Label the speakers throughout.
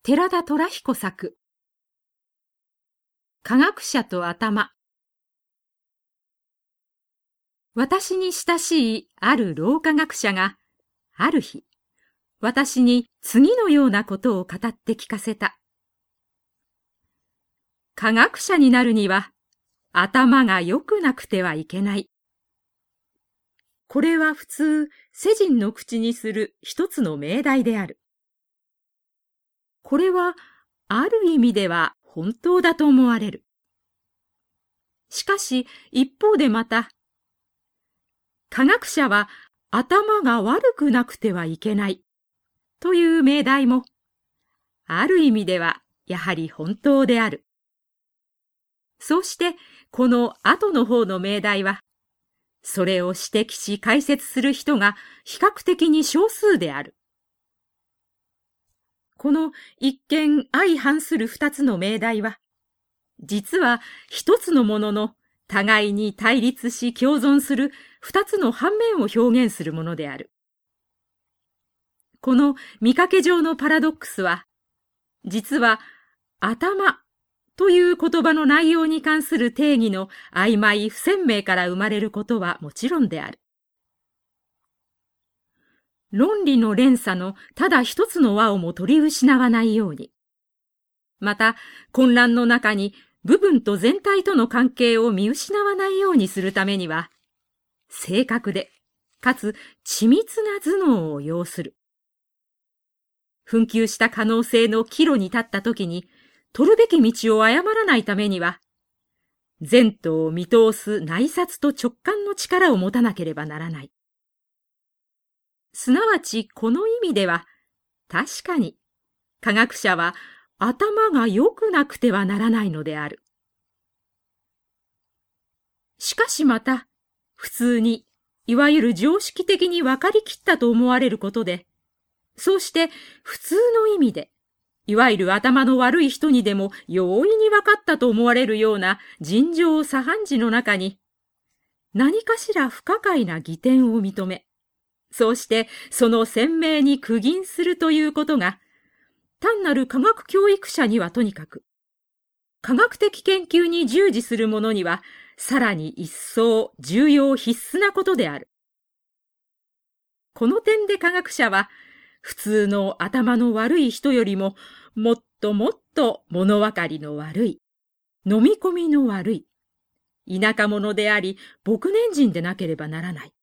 Speaker 1: 寺田虎彦作。科学者と頭。私に親しいある老科学者が、ある日、私に次のようなことを語って聞かせた。科学者になるには、頭が良くなくてはいけない。これは普通、世人の口にする一つの命題である。これは、ある意味では本当だと思われる。しかし、一方でまた、科学者は頭が悪くなくてはいけないという命題も、ある意味ではやはり本当である。そうして、この後の方の命題は、それを指摘し解説する人が比較的に少数である。この一見相反する二つの命題は、実は一つのものの互いに対立し共存する二つの反面を表現するものである。この見かけ上のパラドックスは、実は頭という言葉の内容に関する定義の曖昧不鮮明から生まれることはもちろんである。論理の連鎖のただ一つの輪をも取り失わないように、また混乱の中に部分と全体との関係を見失わないようにするためには、正確で、かつ緻密な頭脳を要する。紛糾した可能性の岐路に立ったときに、取るべき道を誤らないためには、前途を見通す内察と直感の力を持たなければならない。すなわちこの意味では、確かに科学者は頭が良くなくてはならないのである。しかしまた、普通に、いわゆる常識的に分かりきったと思われることで、そうして普通の意味で、いわゆる頭の悪い人にでも容易に分かったと思われるような尋常茶飯事の中に、何かしら不可解な疑点を認め、そうしてその鮮明に苦吟するということが、単なる科学教育者にはとにかく、科学的研究に従事する者には、さらに一層重要必須なことである。この点で科学者は、普通の頭の悪い人よりも、もっともっと物分かりの悪い、飲み込みの悪い、田舎者であり、牧年人でなければならない。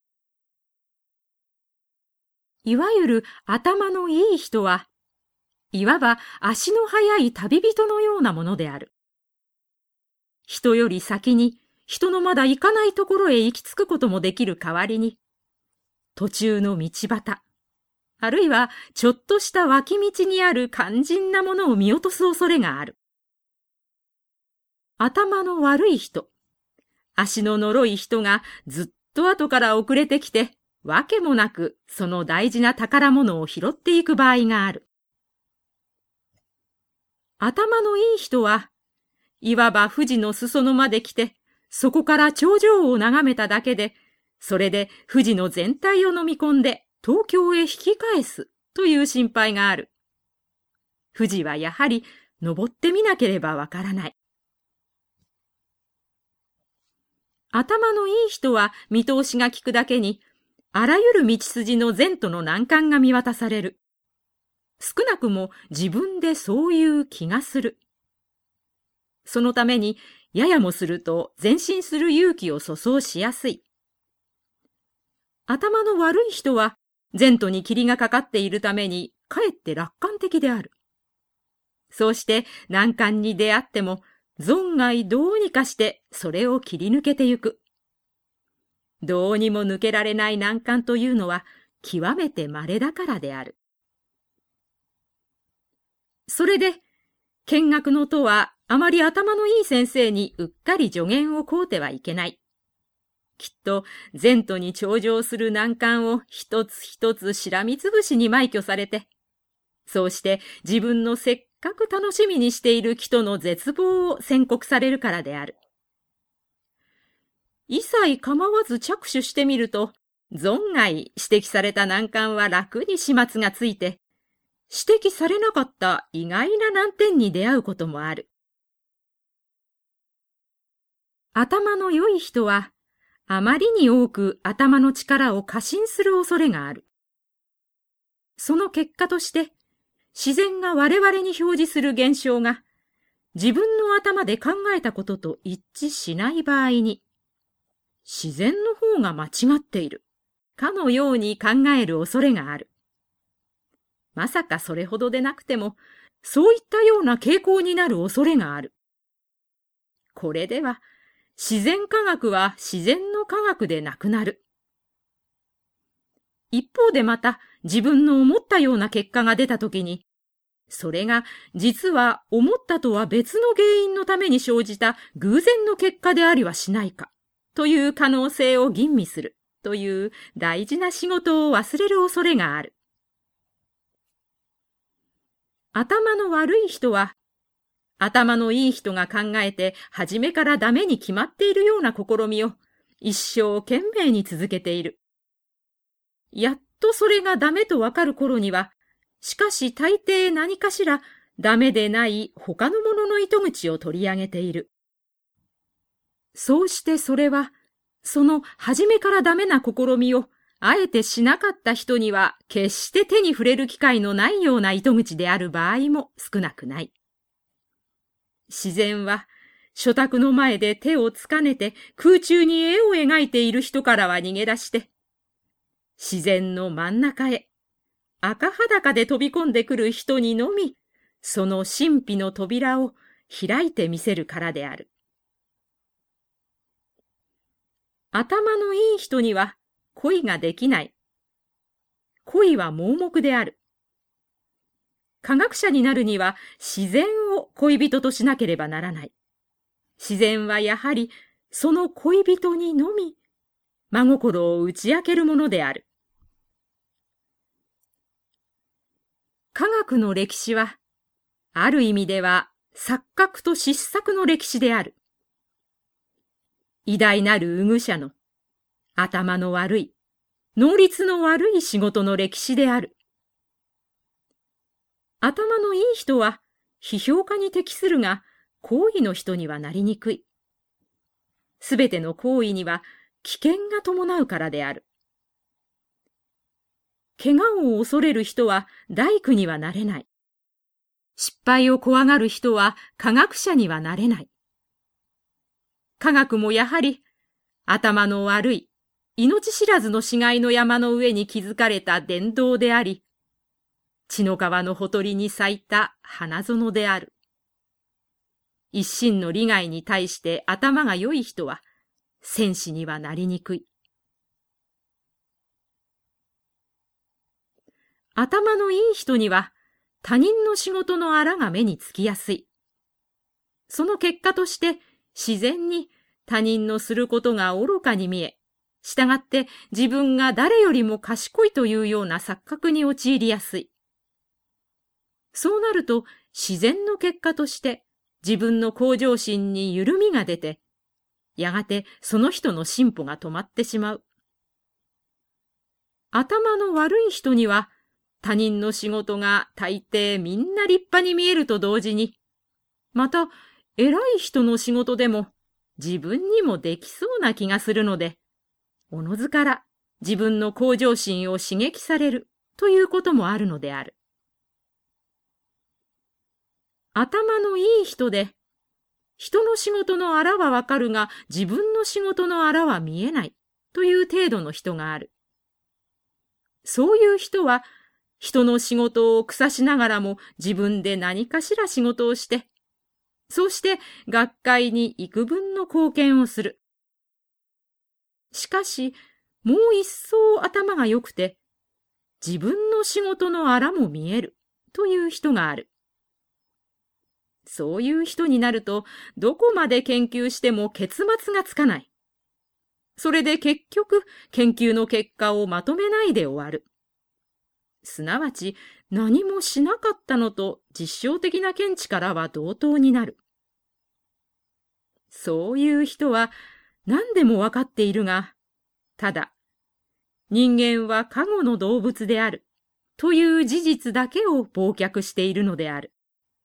Speaker 1: いわゆる頭のいい人は、いわば足の速い旅人のようなものである。人より先に人のまだ行かないところへ行き着くこともできる代わりに、途中の道端、あるいはちょっとした脇道にある肝心なものを見落とす恐れがある。頭の悪い人、足の脆い人がずっと後から遅れてきて、わけもなくその大事な宝物を拾っていく場合がある。頭のいい人は、いわば富士の裾野まで来て、そこから頂上を眺めただけで、それで富士の全体を飲み込んで東京へ引き返すという心配がある。富士はやはり登ってみなければわからない。頭のいい人は見通しが利くだけに、あらゆる道筋の前途の難関が見渡される。少なくも自分でそういう気がする。そのために、ややもすると前進する勇気を粗相しやすい。頭の悪い人は、前途に霧がかかっているために、かえって楽観的である。そうして難関に出会っても、存外どうにかしてそれを切り抜けてゆく。どうにも抜けられない難関というのは、極めて稀だからである。それで、見学のとはあまり頭のいい先生にうっかり助言を請うてはいけない。きっと前途に頂上する難関を一つ一つしらみつぶしに埋挙されて、そうして自分のせっかく楽しみにしている木との絶望を宣告されるからである。一切構わず着手してみると、存外指摘された難関は楽に始末がついて、 指摘されなかった意外な難点に出会うこともある。頭の良い人は、あまりに多く頭の力を過信する恐れがある。その結果として、自然が我々に表示する現象が、自分の頭で考えたことと一致しない場合に、自然の方が間違っている、かのように考える恐れがある。まさかそれほどでなくても、そういったような傾向になる恐れがある。これでは、自然科学は自然の科学でなくなる。一方でまた、自分の思ったような結果が出たときに、それが実は思ったとは別の原因のために生じた偶然の結果でありはしないか、という可能性を吟味する、という大事な仕事を忘れる恐れがある。頭の悪い人は、頭のいい人が考えて初めからダメに決まっているような試みを一生懸命に続けている。やっとそれがダメとわかる頃には、しかし大抵何かしらダメでない他のものの糸口を取り上げている。そうしてそれは、その初めからダメな試みをあえてしなかった人には決して手に触れる機会のないような糸口である場合も少なくない。自然は、諸託の前で手をつかねて空中に絵を描いている人からは逃げ出して、自然の真ん中へ、赤裸で飛び込んでくる人にのみ、その神秘の扉を開いてみせるからである。頭のいい人には恋ができない。恋は盲目である。科学者になるには自然を恋人としなければならない。自然はやはりその恋人にのみ真心を打ち明けるものである。科学の歴史は、ある意味では錯覚と失策の歴史である。偉大なる愚者の頭の悪い、能率の悪い仕事の歴史である。頭のいい人は批評家に適するが、行為の人にはなりにくい。すべての行為には危険が伴うからである。怪我を恐れる人は大工にはなれない。失敗を怖がる人は科学者にはなれない。科学もやはり頭の悪い、命知らずの死骸の山の上に築かれた殿堂であり、血の川のほとりに咲いた花園である。一心の利害に対して頭が良い人は、戦士にはなりにくい。頭のいい人には、他人の仕事のあらが目につきやすい。その結果として、自然に他人のすることが愚かに見え、したがって自分が誰よりも賢いというような錯覚に陥りやすい。そうなると自然の結果として自分の向上心に緩みが出て、やがてその人の進歩が止まってしまう。頭の悪い人には他人の仕事が大抵みんな立派に見えると同時に、また偉い人の仕事でも自分にもできそうな気がするので、おのずから自分の向上心を刺激されるということもあるのである。頭のいい人で、人の仕事のあらはわかるが自分の仕事のあらは見えないという程度の人がある。そういう人は人の仕事を腐しながらも自分で何かしら仕事をして、そうして学会に幾分の貢献をする。しかし、もう一層頭が良くて、自分の仕事のあらも見えるという人がある。そういう人になると、どこまで研究しても結末がつかない。それで結局、研究の結果をまとめないで終わる。すなわち、何もしなかったのと実証的な見地からは同等になる。そういう人は何でもわかっているが、ただ、人間は過誤の動物であるという事実だけを忘却しているのである。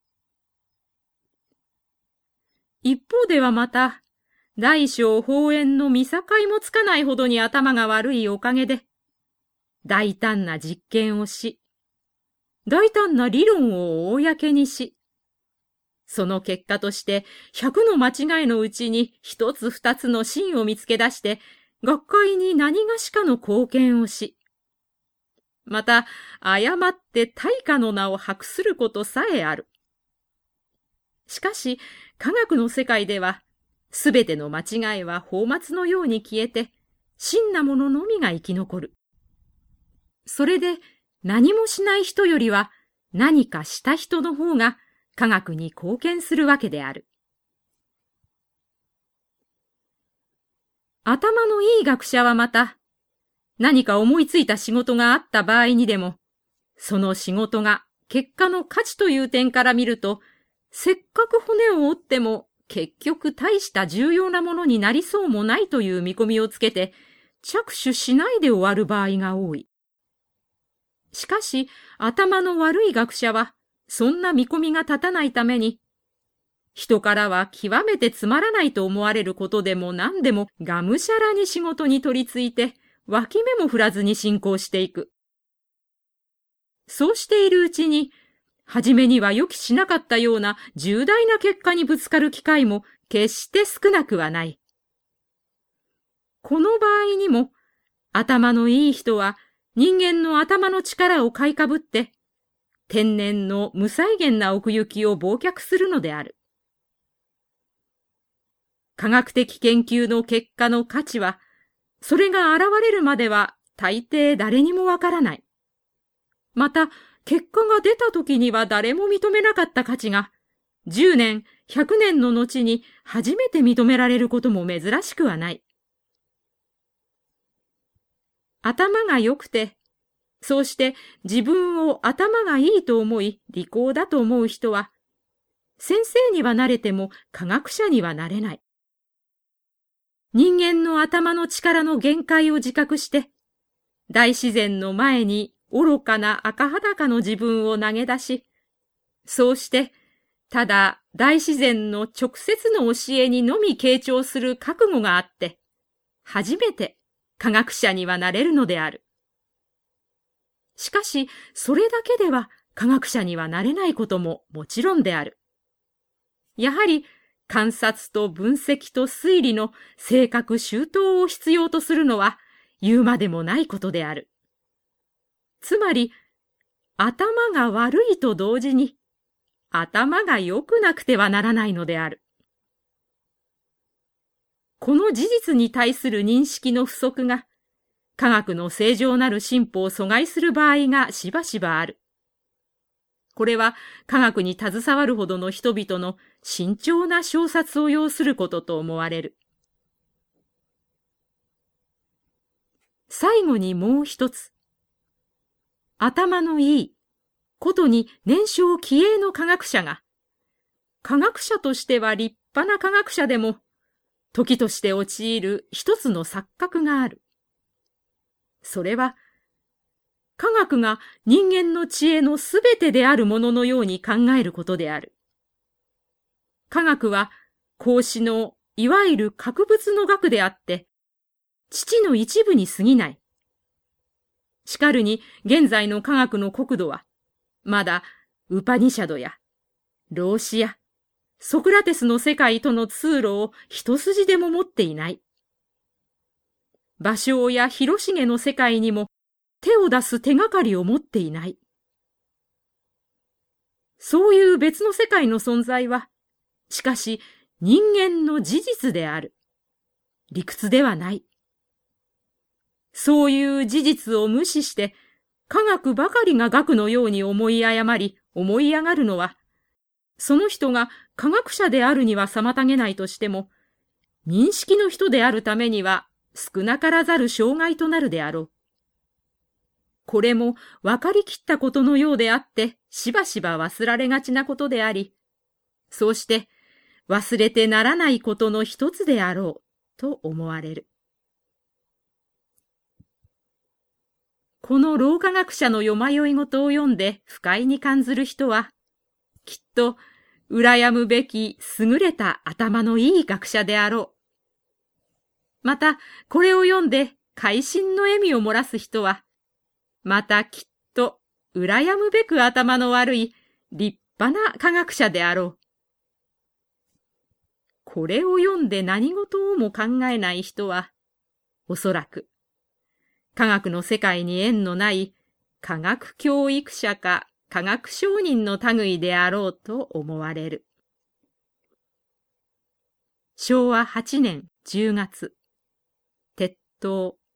Speaker 1: 一方ではまた、大小方円の見境もつかないほどに頭が悪いおかげで、大胆な実験をし、大胆な理論を公にし、その結果として100の間違いのうちに1つ2つの真を見つけ出して、学会に何がしかの貢献をし、また誤って大家の名を博することさえある。しかし科学の世界では、すべての間違いは泡沫のように消えて、真なもののみが生き残る。それで何もしない人よりは何かした人の方が科学に貢献するわけである。頭のいい学者はまた、何か思いついた仕事があった場合にでも、その仕事が結果の価値という点から見ると、せっかく骨を折っても結局大した重要なものになりそうもないという見込みをつけて、着手しないで終わる場合が多い。しかし、頭の悪い学者は、そんな見込みが立たないために、人からは極めてつまらないと思われることでも何でもがむしゃらに仕事に取り付いて、脇目も振らずに進行していく。そうしているうちに、はじめには予期しなかったような重大な結果にぶつかる機会も決して少なくはない。この場合にも、頭のいい人は人間の頭の力を買いかぶって、天然の無際限な奥行きを忘却するのである。科学的研究の結果の価値は、それが現れるまでは大抵誰にもわからない。また、結果が出た時には誰も認めなかった価値が、10年、100年の後に初めて認められることも珍しくはない。頭が良くて、そうして自分を頭がいいと思い利口だと思う人は、先生にはなれても科学者にはなれない。人間の頭の力の限界を自覚して、大自然の前に愚かな赤裸の自分を投げ出し、そうして、ただ大自然の直接の教えにのみ傾聴する覚悟があって、初めて科学者にはなれるのである。しかし、それだけでは科学者にはなれないことももちろんである。やはり、観察と分析と推理の正確周到を必要とするのは言うまでもないことである。つまり、頭が悪いと同時に、頭が良くなくてはならないのである。この事実に対する認識の不足が、科学の正常なる進歩を阻害する場合がしばしばある。これは科学に携わるほどの人々の慎重な洞察を要することと思われる。最後にもう一つ。頭のいい、ことに年少気鋭の科学者が、科学者としては立派な科学者でも、時として陥る一つの錯覚がある。それは、科学が人間の知恵のすべてであるもののように考えることである。科学は、孔子のいわゆる格物の学であって、知の一部に過ぎない。しかるに、現在の科学の国土は、まだ、ウパニシャドや、老子や、ソクラテスの世界との通路を一筋でも持っていない。芭蕉や広重の世界にも、手を出す手がかりを持っていない。そういう別の世界の存在は、しかし人間の事実である。理屈ではない。そういう事実を無視して、科学ばかりが学のように思い誤り、思い上がるのは、その人が科学者であるには妨げないとしても、認識の人であるためには少なからざる障害となるであろう。これも分かりきったことのようであって、しばしば忘られがちなことであり、そうして忘れてならないことの一つであろうと思われる。 この老科学者のよまよいごとを読んで不快に感ずる人は、きっと羨むべき優れた頭のいい学者であろう。また、これを読んで会心の笑みを漏らす人は、またきっと羨むべく頭の悪い立派な科学者であろう。これを読んで何事をも考えない人は、おそらく、科学の世界に縁のない科学教育者か科学商人の類であろうと思われる。昭和8年10月、鉄塔。